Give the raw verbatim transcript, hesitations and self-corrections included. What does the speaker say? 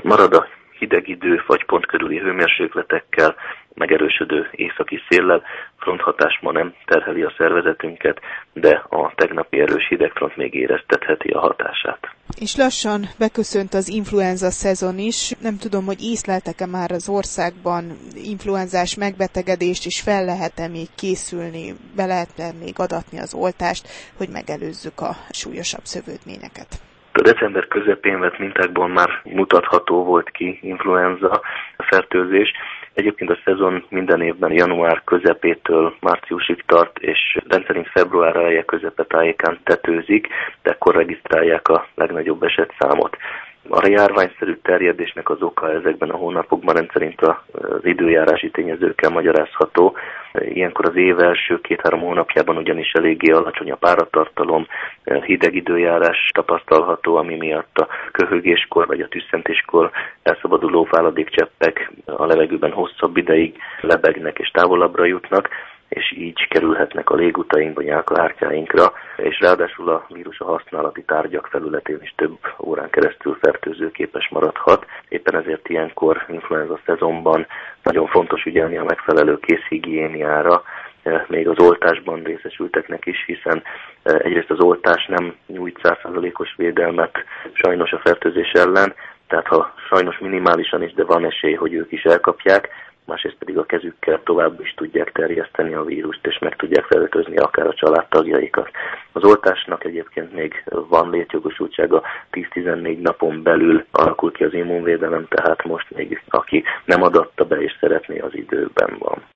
Marad a hideg idő, fagypont körüli hőmérsékletekkel, megerősödő északi széllel. Fronthatás ma nem terheli a szervezetünket, de a tegnapi erős hidegfront még éreztetheti a hatását. És lassan beköszönt az influenza szezon is. Nem tudom, hogy észleltek-e már az országban influenzás megbetegedést, és fel lehet-e még készülni, be lehet-e még adatni az oltást, hogy megelőzzük a súlyosabb szövődményeket. A december közepén vett mintákból már mutatható volt ki influenza fertőzés. Egyébként a szezon minden évben január közepétől márciusig tart, és rendszerint február eleje közepe tájékán tetőzik, de ekkor regisztrálják a legnagyobb esetszámot. A járványszerű terjedésnek az oka ezekben a hónapokban rendszerint az időjárási tényezőkkel magyarázható. Ilyenkor az év első két-három hónapjában ugyanis eléggé alacsony a páratartalom, hideg időjárás tapasztalható, ami miatt a köhögéskor vagy a tüsszentéskor elszabaduló váladékcseppek a levegőben hosszabb ideig lebegnek és távolabbra jutnak, és így kerülhetnek a légutainkba, nyálkahártyáinkra, és ráadásul a vírus a használati tárgyak felületén is több órán keresztül fertőzőképes maradhat. Éppen ezért ilyenkor influenza szezonban nagyon fontos ügyelni a megfelelő kézhigiéniára, még az oltásban részesülteknek is, hiszen egyrészt az oltás nem nyújt száz százalékos védelmet sajnos a fertőzés ellen, tehát ha sajnos minimálisan is, de van esély, hogy ők is elkapják, másrészt pedig a kezükkel tovább is tudják terjeszteni a vírust, és meg tudják fertőzni akár a családtagjaikat. Az oltásnak egyébként még van létjogosultsága, tíz-tizennégy napon belül alakul ki az immunvédelem, tehát most még aki nem adatta be és szeretné, az időben van.